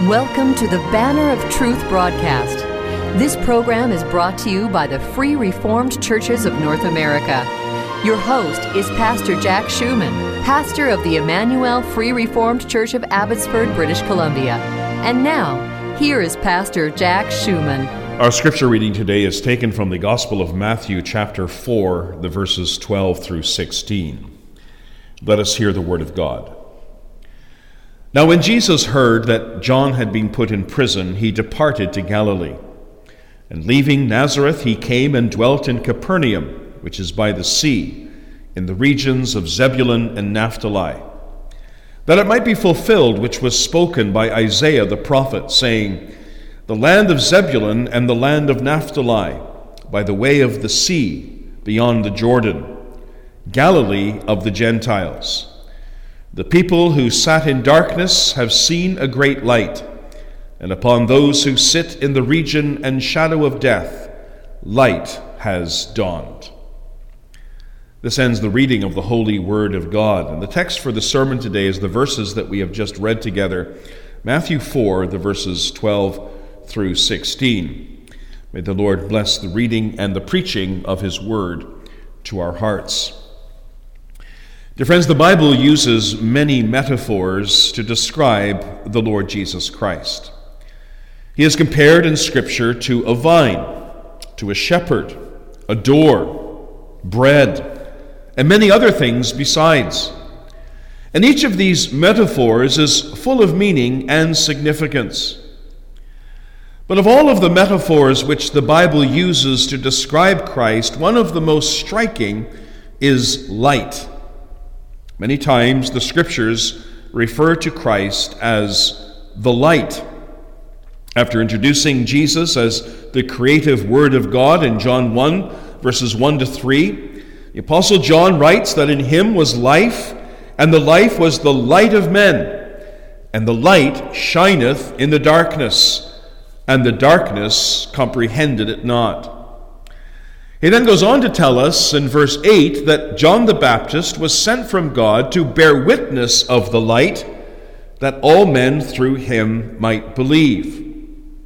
Welcome to the Banner of Truth broadcast. This program is brought to you by the Free Reformed Churches of North America. Your host is Pastor Jack Schumann, pastor of the Emmanuel Free Reformed Church of Abbotsford, British Columbia. And now, here is Pastor Jack Schumann. Our scripture reading today is taken from the Gospel of Matthew, chapter 4, the verses 12 through 16. Let us hear the word of God. Now when Jesus heard that John had been put in prison, he departed to Galilee. And leaving Nazareth, he came and dwelt in Capernaum, which is by the sea, in the regions of Zebulun and Naphtali, that it might be fulfilled which was spoken by Isaiah the prophet, saying, The land of Zebulun and the land of Naphtali, by the way of the sea, beyond the Jordan, Galilee of the Gentiles. The people who sat in darkness have seen a great light, and upon those who sit in the region and shadow of death, light has dawned. This ends the reading of the holy word of God, and the text for the sermon today is the verses that we have just read together, Matthew 4, the verses 12 through 16. May the Lord bless the reading and the preaching of his word to our hearts. Dear friends, the Bible uses many metaphors to describe the Lord Jesus Christ. He is compared in Scripture to a vine, to a shepherd, a door, bread, and many other things besides. And each of these metaphors is full of meaning and significance. But of all of the metaphors which the Bible uses to describe Christ, one of the most striking is light. Many times the Scriptures refer to Christ as the light. After introducing Jesus as the creative Word of God in John 1, verses 1 to 3, the Apostle John writes that in him was life, and the life was the light of men, and the light shineth in the darkness, and the darkness comprehended it not. He then goes on to tell us in verse 8 that John the Baptist was sent from God to bear witness of the light, that all men through him might believe.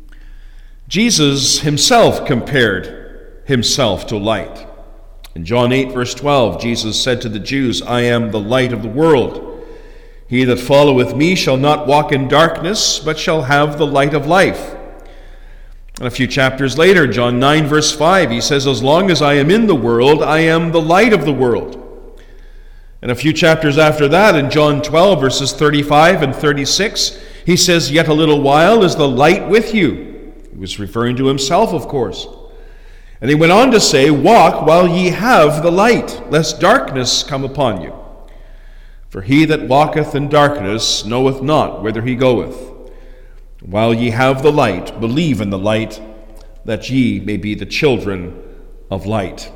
Jesus himself compared himself to light. In John 8, verse 12, Jesus said to the Jews, I am the light of the world. He that followeth me shall not walk in darkness, but shall have the light of life. And a few chapters later, John 9, verse 5, he says, As long as I am in the world, I am the light of the world. And a few chapters after that, in John 12, verses 35 and 36, he says, Yet a little while is the light with you. He was referring to himself, of course. And he went on to say, Walk while ye have the light, lest darkness come upon you. For he that walketh in darkness knoweth not whither he goeth. While ye have the light, believe in the light, that ye may be the children of light.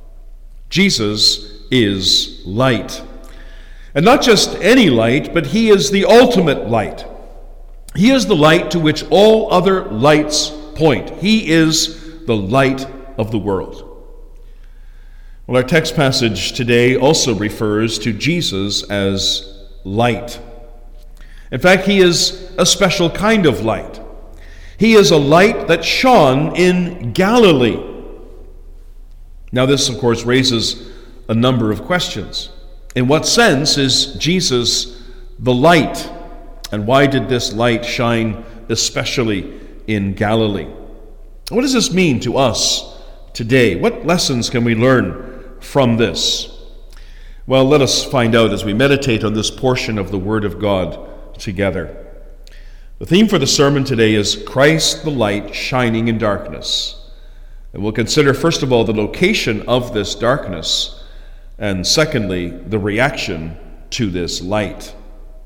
Jesus is light. And not just any light, but he is the ultimate light. He is the light to which all other lights point. He is the light of the world. Well, our text passage today also refers to Jesus as light. In fact, he is a special kind of light. He is a light that shone in Galilee. Now, this, of course, raises a number of questions. In what sense is Jesus the light? And why did this light shine especially in Galilee? What does this mean to us today? What lessons can we learn from this? Well, let us find out as we meditate on this portion of the Word of God together. The theme for the sermon today is Christ the light shining in darkness. And we'll consider first of all the location of this darkness, and secondly, the reaction to this light.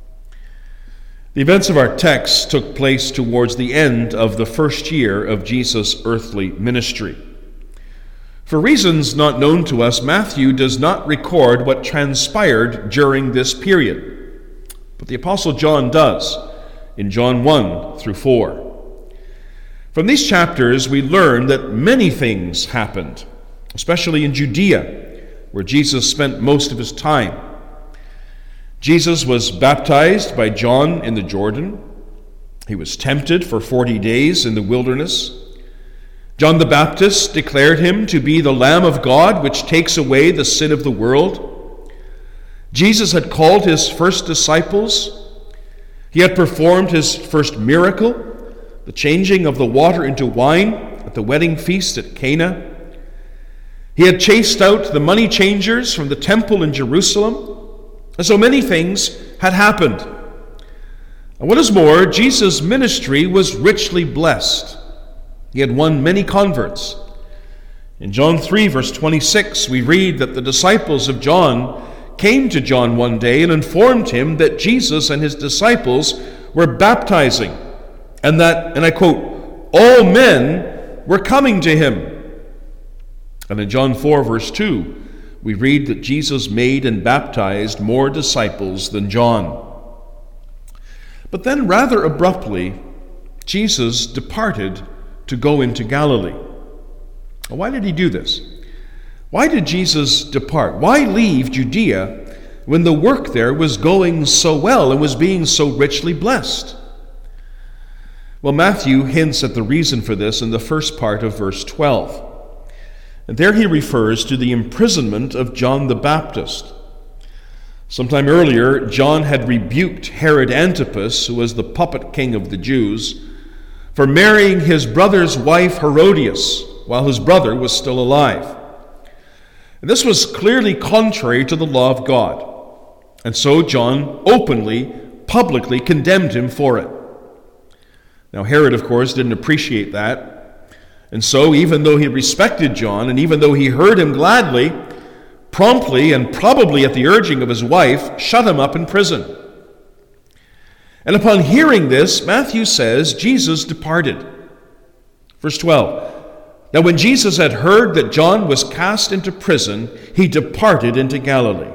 The events of our text took place towards the end of the first year of Jesus' earthly ministry. For reasons not known to us, Matthew does not record what transpired during this period. But the Apostle John does, in John 1 through 4. From these chapters, we learn that many things happened, especially in Judea, where Jesus spent most of his time. Jesus was baptized by John in the Jordan. He was tempted for 40 days in the wilderness. John the Baptist declared him to be the Lamb of God, which takes away the sin of the world. Jesus had called his first disciples. He had performed his first miracle, the changing of the water into wine at the wedding feast at Cana. He had chased out the money changers from the temple in Jerusalem. And so many things had happened. And what is more, Jesus' ministry was richly blessed. He had won many converts. In John 3, verse 26, we read that the disciples of John came to John one day and informed him that Jesus and his disciples were baptizing, and that, and I quote, all men were coming to him. And in John 4, verse 2, we read that Jesus made and baptized more disciples than John. But then, rather abruptly, Jesus departed to go into Galilee. Why did he do this? Why did Jesus depart? Why leave Judea when the work there was going so well and was being so richly blessed? Well, Matthew hints at the reason for this in the first part of verse 12. And there he refers to the imprisonment of John the Baptist. Sometime earlier, John had rebuked Herod Antipas, who was the puppet king of the Jews, for marrying his brother's wife Herodias while his brother was still alive. And this was clearly contrary to the law of God. And so John openly, publicly condemned him for it. Now Herod, of course, didn't appreciate that. And so even though he respected John, and even though he heard him gladly, promptly and probably at the urging of his wife, shut him up in prison. And upon hearing this, Matthew says Jesus departed. Verse 12. Now when Jesus had heard that John was cast into prison, he departed into Galilee.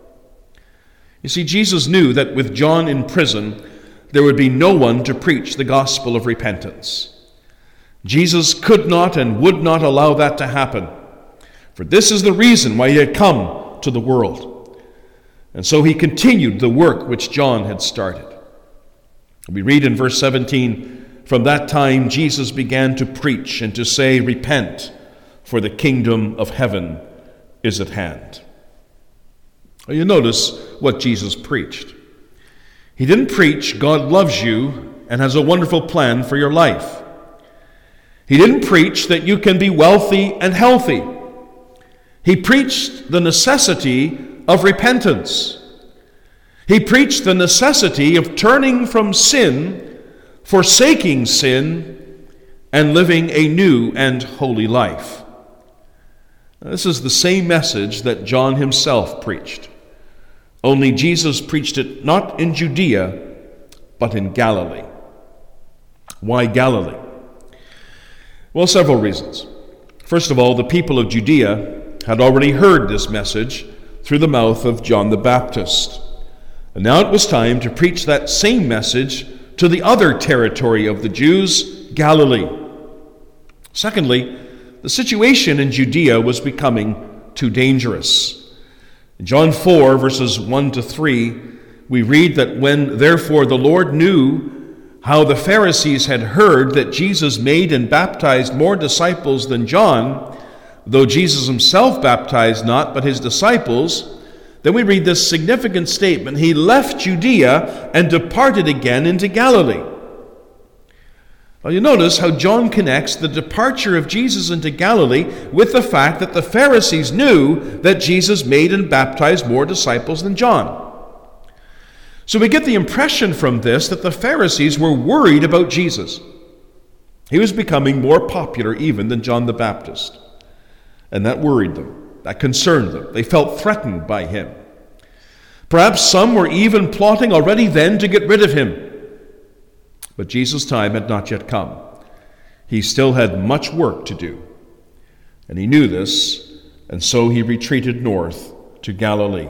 You see, Jesus knew that with John in prison, there would be no one to preach the gospel of repentance. Jesus could not and would not allow that to happen. For this is the reason why he had come to the world. And so he continued the work which John had started. We read in verse 17, from that time Jesus began to preach and to say, repent, for the kingdom of heaven is at hand. Well, you notice what Jesus preached. He didn't preach God loves you and has a wonderful plan for your life. He didn't preach that you can be wealthy and healthy. He preached the necessity of repentance. He preached the necessity of turning from sin, forsaking sin, and living a new and holy life. Now, this is the same message that John himself preached. Only Jesus preached it not in Judea, but in Galilee. Why Galilee? Well, several reasons. First of all, the people of Judea had already heard this message through the mouth of John the Baptist. And now it was time to preach that same message to the other territory of the Jews, Galilee. Secondly, the situation in Judea was becoming too dangerous. In John 4, verses 1 to 3, we read that when therefore the Lord knew how the Pharisees had heard that Jesus made and baptized more disciples than John, though Jesus himself baptized not, but his disciples, then we read this significant statement, he left Judea and departed again into Galilee. Well, you notice how John connects the departure of Jesus into Galilee with the fact that the Pharisees knew that Jesus made and baptized more disciples than John. So we get the impression from this that the Pharisees were worried about Jesus. He was becoming more popular even than John the Baptist. And that worried them. That concerned them. They felt threatened by him. Perhaps some were even plotting already then to get rid of him. But Jesus' time had not yet come. He still had much work to do. And he knew this, and so he retreated north to Galilee.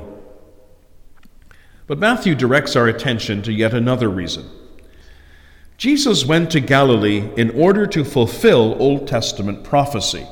But Matthew directs our attention to yet another reason. Jesus went to Galilee in order to fulfill Old Testament prophecy.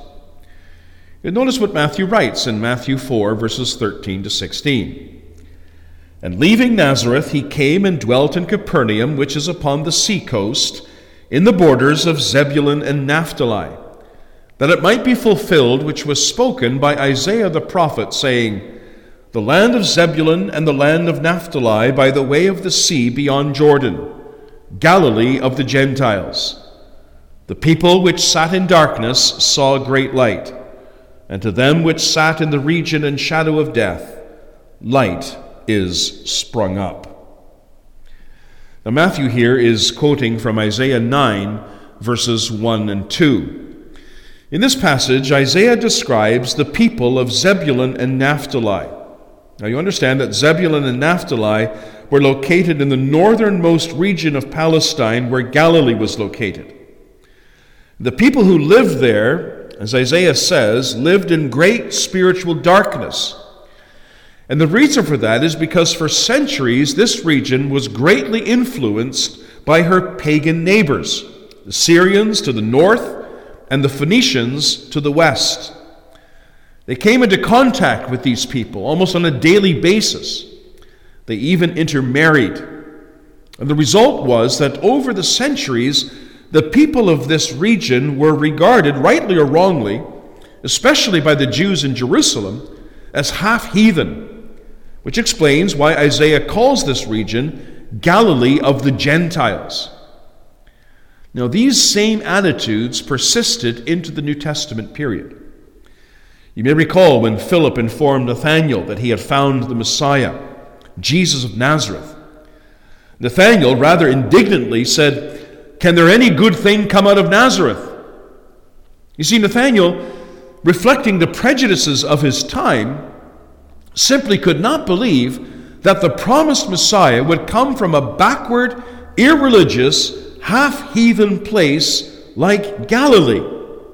And notice what Matthew writes in Matthew 4, verses 13 to 16. And leaving Nazareth, he came and dwelt in Capernaum, which is upon the sea coast, in the borders of Zebulun and Naphtali, that it might be fulfilled which was spoken by Isaiah the prophet, saying, The land of Zebulun and the land of Naphtali by the way of the sea beyond Jordan, Galilee of the Gentiles. The people which sat in darkness saw great light, and to them which sat in the region and shadow of death, light is sprung up. Now Matthew here is quoting from Isaiah 9, verses 1 and 2. In this passage, Isaiah describes the people of Zebulun and Naphtali. Now you understand that Zebulun and Naphtali were located in the northernmost region of Palestine where Galilee was located. The people who lived there, as Isaiah says, lived in great spiritual darkness. And the reason for that is because for centuries this region was greatly influenced by her pagan neighbors, the Syrians to the north and the Phoenicians to the west. They came into contact with these people almost on a daily basis. They even intermarried. And the result was that over the centuries, the people of this region were regarded, rightly or wrongly, especially by the Jews in Jerusalem, as half-heathen, which explains why Isaiah calls this region Galilee of the Gentiles. Now, these same attitudes persisted into the New Testament period. You may recall when Philip informed Nathanael that he had found the Messiah, Jesus of Nazareth. Nathanael rather indignantly said, "Can there any good thing come out of Nazareth?" You see, Nathanael, reflecting the prejudices of his time, simply could not believe that the promised Messiah would come from a backward, irreligious, half-heathen place like Galilee.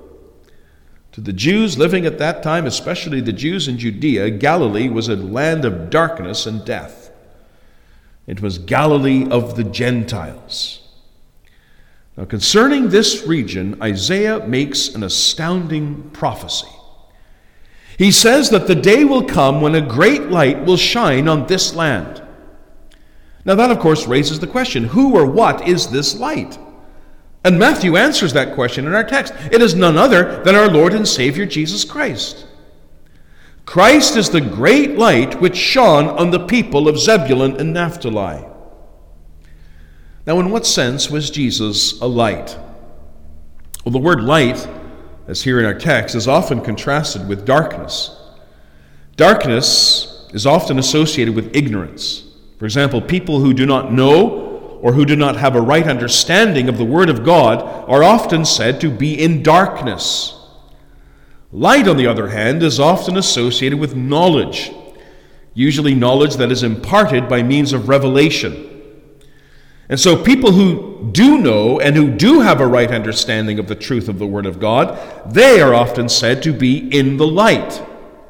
To the Jews living at that time, especially the Jews in Judea, Galilee was a land of darkness and death. It was Galilee of the Gentiles. Now, concerning this region, Isaiah makes an astounding prophecy. He says that the day will come when a great light will shine on this land. Now that, of course, raises the question, who or what is this light? And Matthew answers that question in our text. It is none other than our Lord and Savior Jesus Christ. Christ is the great light which shone on the people of Zebulun and Naphtali. Now, in what sense was Jesus a light? Well, the word light, as here in our text, is often contrasted with darkness. Darkness is often associated with ignorance. For example, people who do not know or who do not have a right understanding of the Word of God are often said to be in darkness. Light, on the other hand, is often associated with knowledge, usually knowledge that is imparted by means of revelation. And so people who do know and who do have a right understanding of the truth of the Word of God, they are often said to be in the light.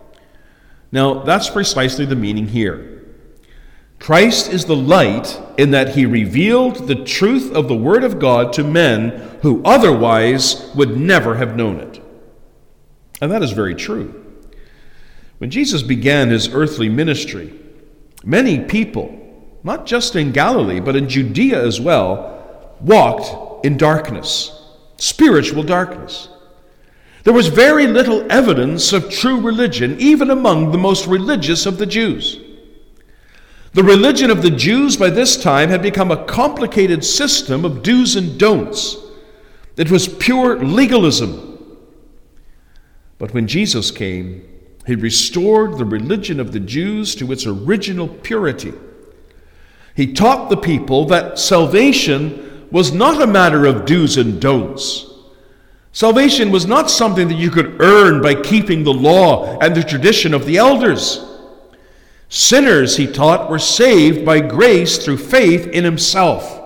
Now, that's precisely the meaning here. Christ is the light in that he revealed the truth of the Word of God to men who otherwise would never have known it. And that is very true. When Jesus began his earthly ministry, many people, not just in Galilee, but in Judea as well, walked in darkness, spiritual darkness. There was very little evidence of true religion, even among the most religious of the Jews. The religion of the Jews by this time had become a complicated system of do's and don'ts. It was pure legalism. But when Jesus came, he restored the religion of the Jews to its original purity. He taught the people that salvation was not a matter of do's and don'ts. Salvation was not something that you could earn by keeping the law and the tradition of the elders. Sinners, he taught, were saved by grace through faith in himself.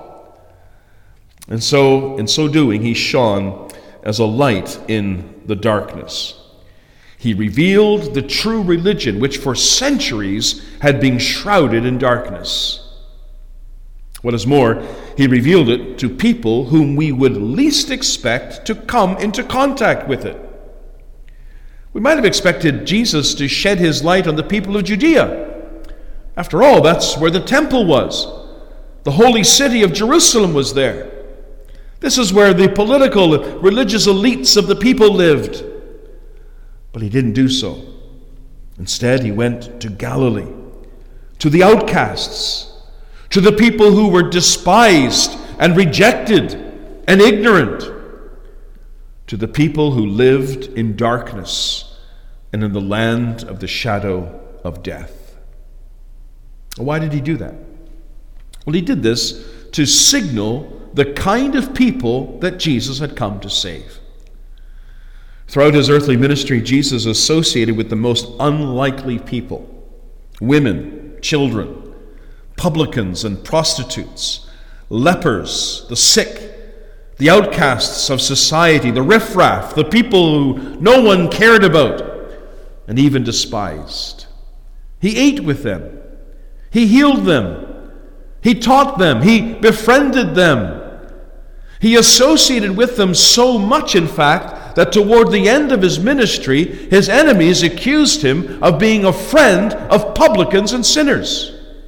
And so, in so doing, he shone as a light in the darkness. He revealed the true religion, which for centuries had been shrouded in darkness. What is more, he revealed it to people whom we would least expect to come into contact with it. We might have expected Jesus to shed his light on the people of Judea, After all, that's where the temple was. The holy city of Jerusalem was there. This is where the political and religious elites of the people lived. But he didn't do so. Instead, he went to Galilee, to the outcasts, to the people who were despised and rejected and ignorant, to the people who lived in darkness and in the land of the shadow of death. Why did he do that? Well, he did this to signal the kind of people that Jesus had come to save. Throughout his earthly ministry, Jesus associated with the most unlikely people: women, children, publicans and prostitutes, lepers, the sick, the outcasts of society, the riffraff, the people who no one cared about and even despised. He ate with them. He healed them. He taught them. He befriended them. He associated with them so much, in fact, that toward the end of his ministry, his enemies accused him of being a friend of publicans and sinners.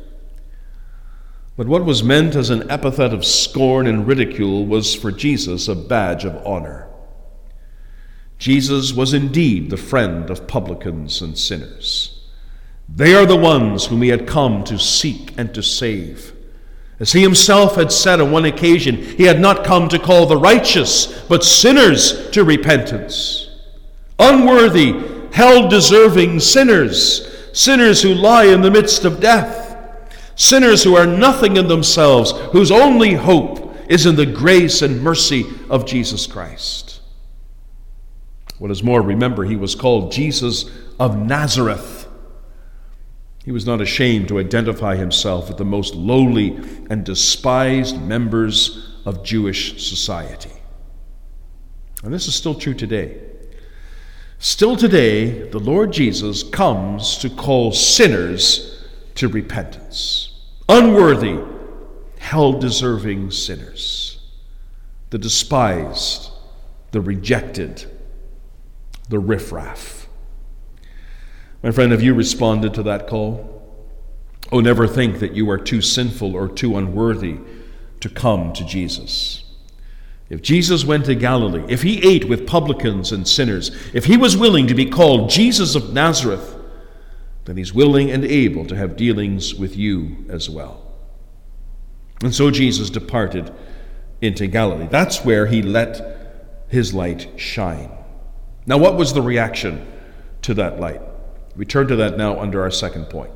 But what was meant as an epithet of scorn and ridicule was for Jesus a badge of honor. Jesus was indeed the friend of publicans and sinners. They are the ones whom he had come to seek and to save. As he himself had said on one occasion, he had not come to call the righteous, but sinners to repentance. Unworthy, hell-deserving sinners, sinners who lie in the midst of death, sinners who are nothing in themselves, whose only hope is in the grace and mercy of Jesus Christ. What is more, remember, he was called Jesus of Nazareth. He was not ashamed to identify himself with the most lowly and despised members of Jewish society. And this is still true today. Still today, the Lord Jesus comes to call sinners to repentance. Unworthy, hell-deserving sinners. The despised, the rejected, the riffraff. My friend, have you responded to that call? Oh, never think that you are too sinful or too unworthy to come to Jesus. If Jesus went to Galilee, if he ate with publicans and sinners, if he was willing to be called Jesus of Nazareth, then he's willing and able to have dealings with you as well. And so Jesus departed into Galilee. That's where he let his light shine. Now, what was the reaction to that light? We turn to that now under our second point.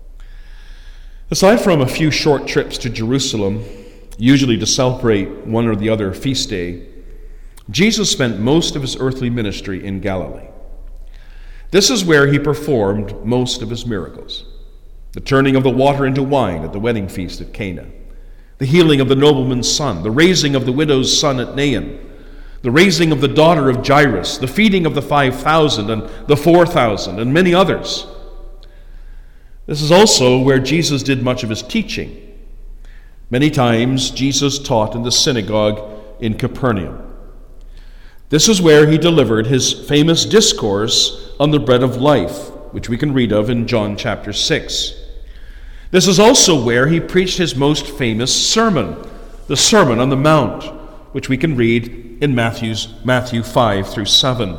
Aside from a few short trips to Jerusalem, usually to celebrate one or the other feast day, Jesus spent most of his earthly ministry in Galilee. This is where he performed most of his miracles. The turning of the water into wine at the wedding feast at Cana, the healing of the nobleman's son, the raising of the widow's son at Nain, the raising of the daughter of Jairus, the feeding of the 5,000 and the 4,000, and many others. This is also where Jesus did much of his teaching. Many times Jesus taught in the synagogue in Capernaum. This is where he delivered his famous discourse on the bread of life, which we can read of in John chapter 6. This is also where he preached his most famous sermon, the Sermon on the Mount, which we can read in Matthew 5 through 7.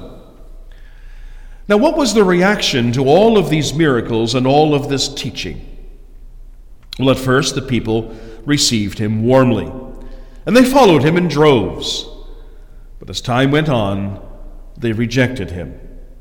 Now, what was the reaction to all of these miracles and all of this teaching? Well, at first, the people received him warmly, and they followed him in droves. But as time went on, they rejected him.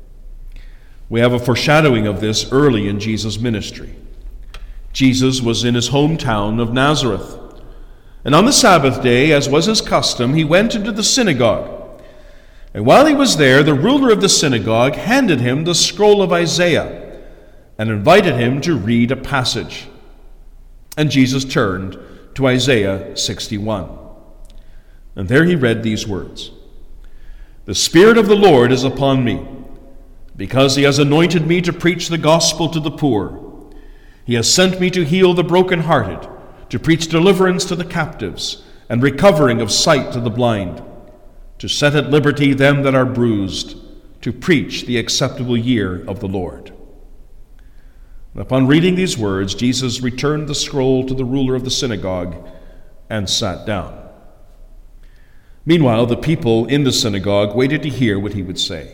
We have a foreshadowing of this early in Jesus' ministry. Jesus was in his hometown of Nazareth. And on the Sabbath day, as was his custom, he went into the synagogue. And while he was there, the ruler of the synagogue handed him the scroll of Isaiah and invited him to read a passage. And Jesus turned to Isaiah 61. And there he read these words: "The Spirit of the Lord is upon me, because he has anointed me to preach the gospel to the poor. He has sent me to heal the brokenhearted, to preach deliverance to the captives, and recovering of sight to the blind, to set at liberty them that are bruised, to preach the acceptable year of the Lord." Upon reading these words, Jesus returned the scroll to the ruler of the synagogue and sat down. Meanwhile, the people in the synagogue waited to hear what he would say.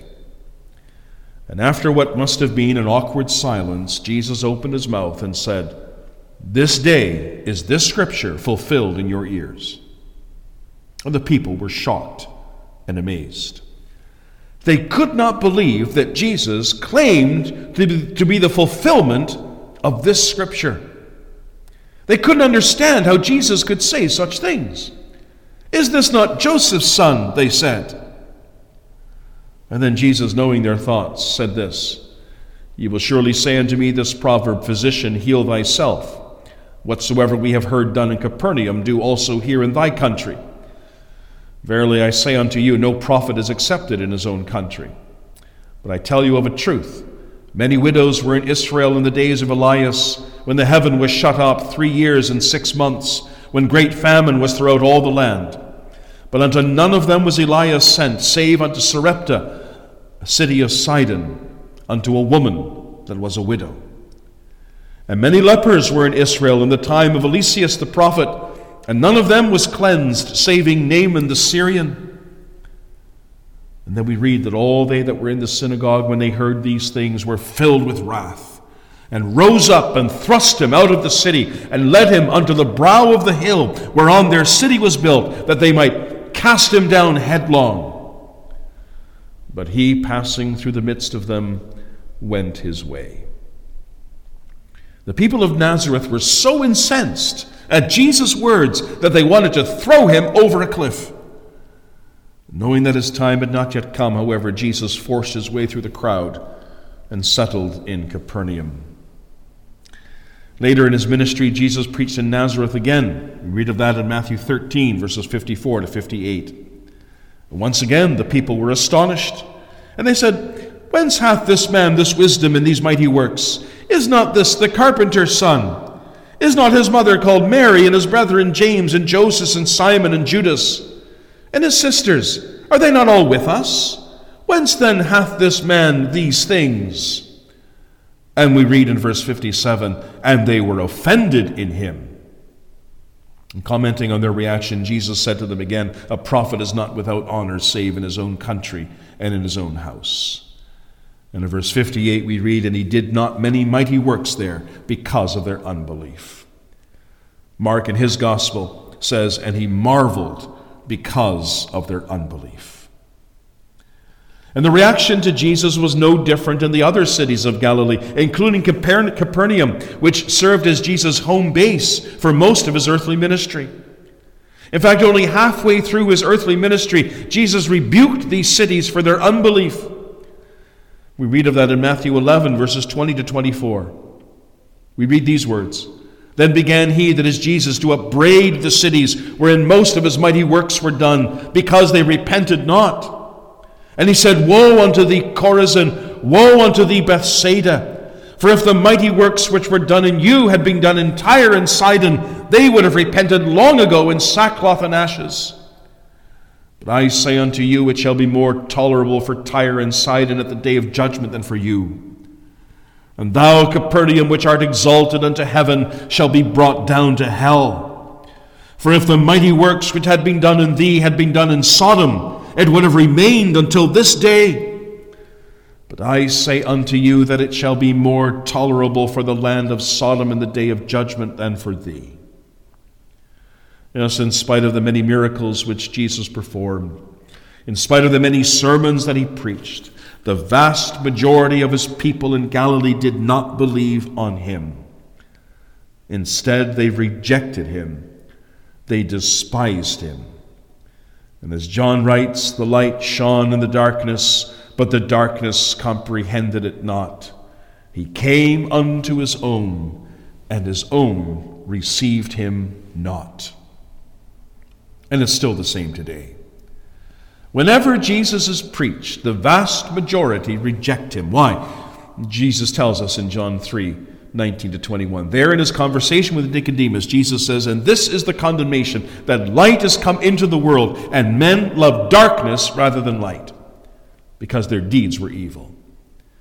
And after what must have been an awkward silence, Jesus opened his mouth and said, "This day is this scripture fulfilled in your ears." And the people were shocked and amazed. They could not believe that Jesus claimed to be the fulfillment of this scripture. They couldn't understand how Jesus could say such things. "Is this not Joseph's son?" they said. And then Jesus, knowing their thoughts, said this, "You will surely say unto me this proverb, Physician, heal thyself. Whatsoever we have heard done in Capernaum, do also here in thy country. Verily I say unto you, no prophet is accepted in his own country. But I tell you of a truth, many widows were in Israel in the days of Elias, when the heaven was shut up 3 years and 6 months, when great famine was throughout all the land. But unto none of them was Elias sent, save unto Sarepta, a city of Sidon, unto a woman that was a widow. And many lepers were in Israel in the time of Eliseus the prophet, and none of them was cleansed, saving Naaman the Syrian." And then we read that all they that were in the synagogue, when they heard these things, were filled with wrath, and rose up and thrust him out of the city, and led him unto the brow of the hill whereon their city was built, that they might cast him down headlong. But he, passing through the midst of them, went his way. The people of Nazareth were so incensed at Jesus' words that they wanted to throw him over a cliff. Knowing that his time had not yet come, however, Jesus forced his way through the crowd and settled in Capernaum. Later in his ministry, Jesus preached in Nazareth again. We read of that in Matthew 13, verses 54 to 58. And once again, the people were astonished, and they said, "Whence hath this man this wisdom and these mighty works? Is not this the carpenter's son? Is not his mother called Mary, and his brethren James and Joseph and Simon and Judas? And his sisters, are they not all with us? Whence then hath this man these things?" And we read in verse 57, "And they were offended in him." And commenting on their reaction, Jesus said to them again, "A prophet is not without honor save in his own country and in his own house." And in verse 58 we read, "And he did not many mighty works there because of their unbelief." Mark in his gospel says, "And he marveled because of their unbelief." And the reaction to Jesus was no different in the other cities of Galilee, including Capernaum, which served as Jesus' home base for most of his earthly ministry. In fact, only halfway through his earthly ministry, Jesus rebuked these cities for their unbelief. We read of that in Matthew 11, verses 20 to 24. We read these words, "Then began he," that is Jesus, "to upbraid the cities wherein most of his mighty works were done, because they repented not. And he said, Woe unto thee, Chorazin! Woe unto thee, Bethsaida! For if the mighty works which were done in you had been done in Tyre and Sidon, they would have repented long ago in sackcloth and ashes. But I say unto you, it shall be more tolerable for Tyre and Sidon at the day of judgment than for you. And thou, Capernaum, which art exalted unto heaven, shall be brought down to hell. For if the mighty works which had been done in thee had been done in Sodom, it would have remained until this day. But I say unto you that it shall be more tolerable for the land of Sodom in the day of judgment than for thee." Yes, in spite of the many miracles which Jesus performed, in spite of the many sermons that he preached, the vast majority of his people in Galilee did not believe on him. Instead, they rejected him. They despised him. And as John writes, "The light shone in the darkness, but the darkness comprehended it not. He came unto his own, and his own received him not." And it's still the same today. Whenever Jesus is preached, the vast majority reject him. Why? Jesus tells us in John 3:19 to 21. There in his conversation with Nicodemus, Jesus says, "And this is the condemnation, that light has come into the world, and men love darkness rather than light, because their deeds were evil.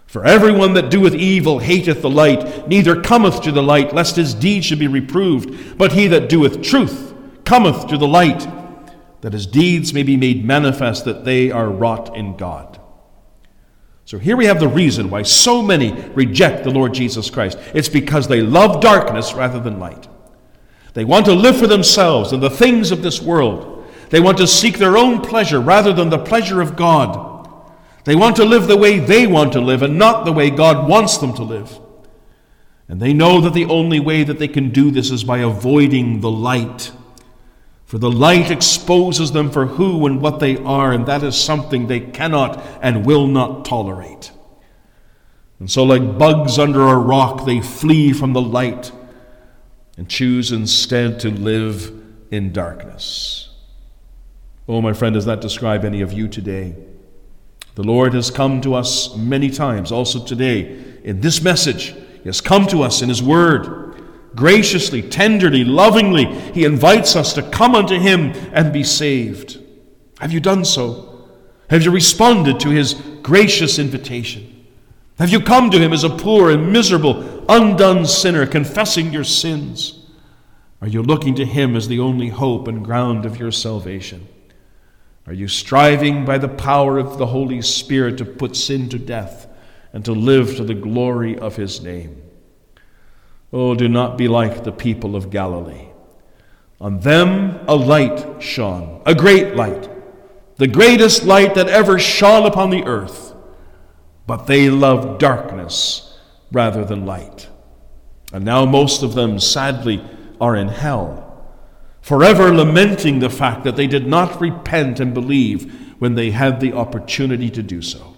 For everyone that doeth evil hateth the light, neither cometh to the light, lest his deeds should be reproved. But he that doeth truth cometh to the light, that his deeds may be made manifest, that they are wrought in God. So here we have the reason why so many reject the Lord Jesus Christ. It's because they love darkness rather than light. They want to live for themselves and the things of this world. They want to seek their own pleasure rather than the pleasure of God. They want to live the way they want to live and not the way God wants them to live. And they know that the only way that they can do this is by avoiding the light. For the light exposes them for who and what they are, and that is something they cannot and will not tolerate. And so like bugs under a rock, they flee from the light and choose instead to live in darkness. Oh, my friend, does that describe any of you today? The Lord has come to us many times, also today, in this message. He has come to us in His Word. Graciously, tenderly, lovingly, He invites us to come unto Him and be saved. Have you done so? Have you responded to His gracious invitation? Have you come to Him as a poor and miserable, undone sinner, confessing your sins? Are you looking to Him as the only hope and ground of your salvation? Are you striving by the power of the Holy Spirit to put sin to death and to live to the glory of His name? Oh, do not be like the people of Galilee. On them a light shone, a great light, the greatest light that ever shone upon the earth. But they loved darkness rather than light. And now most of them, sadly, are in hell, forever lamenting the fact that they did not repent and believe when they had the opportunity to do so.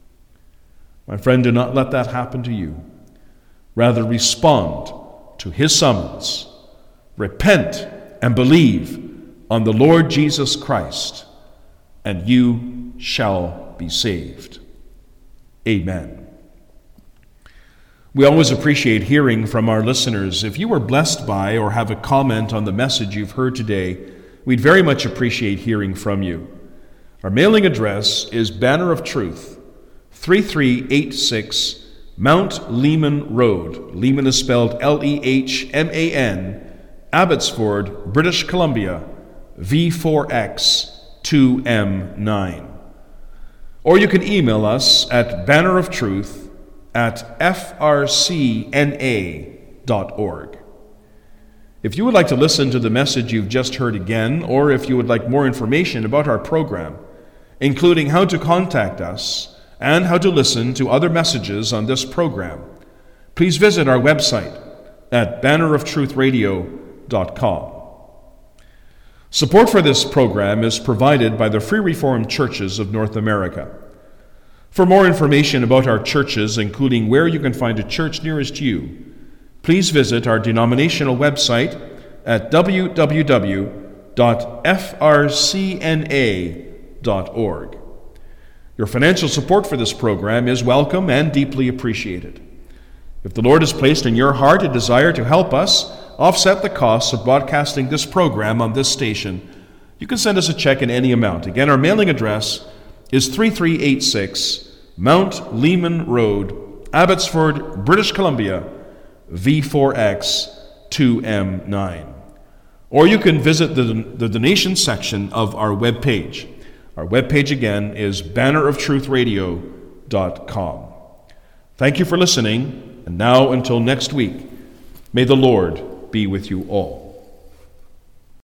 My friend, do not let that happen to you. Rather, respond to His summons. Repent and believe on the Lord Jesus Christ, and you shall be saved. Amen. We always appreciate hearing from our listeners. If you were blessed by or have a comment on the message you've heard today, we'd very much appreciate hearing from you. Our mailing address is Banner of Truth, 3386 Mount Lehman Road. Lehman is spelled Lehman, Abbotsford, British Columbia, V4X 2M9. Or you can email us at banneroftruth@frcna.org. If you would like to listen to the message you've just heard again, or if you would like more information about our program, including how to contact us and how to listen to other messages on this program, please visit our website at banneroftruthradio.com. Support for this program is provided by the Free Reformed Churches of North America. For more information about our churches, including where you can find a church nearest you, please visit our denominational website at www.frcna.org. Your financial support for this program is welcome and deeply appreciated. If the Lord has placed in your heart a desire to help us offset the costs of broadcasting this program on this station, you can send us a check in any amount. Again, our mailing address is 3386 Mount Lehman Road, Abbotsford, British Columbia, V4X 2M9. Or you can visit the donation section of our webpage. Our webpage again is banneroftruthradio.com. Thank you for listening, and now until next week, may the Lord be with you all.